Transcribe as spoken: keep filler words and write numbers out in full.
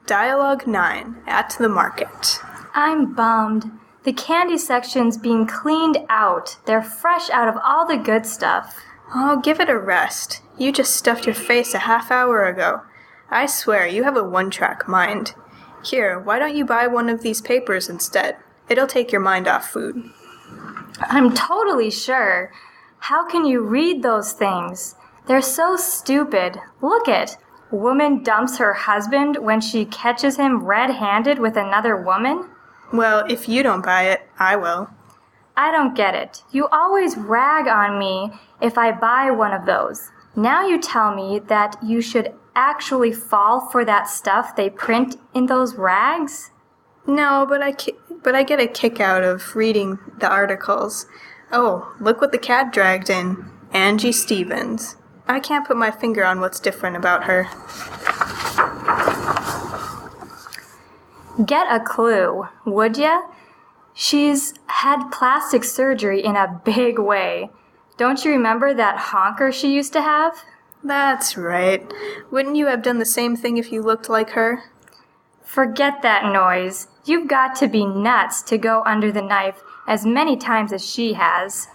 Dialogue nine, at the market. I'm bummed. The candy section's being cleaned out. They're fresh out of all the good stuff. Oh, give it a rest. You just stuffed your face a half hour ago. I swear, you have a one-track mind. Here, why don't you buy one of these papers instead? It'll take your mind off food. I'm totally sure. How can you read those things? They're so stupid. Look it. Woman dumps her husband when she catches him red-handed with another woman? Well, if you don't buy it, I will. I don't get it. You always rag on me if I buy one of those. Now you tell me that you should actually fall for that stuff they print in those rags? No, but I, ki- but I get a kick out of reading the articles. Oh, look what the cat dragged in. Angie Stevens. I can't put my finger on what's different about her. Get a clue, would ya? She's had plastic surgery in a big way. Don't you remember that honker she used to have? That's right. Wouldn't you have done the same thing if you looked like her? Forget that noise. You've got to be nuts to go under the knife as many times as she has.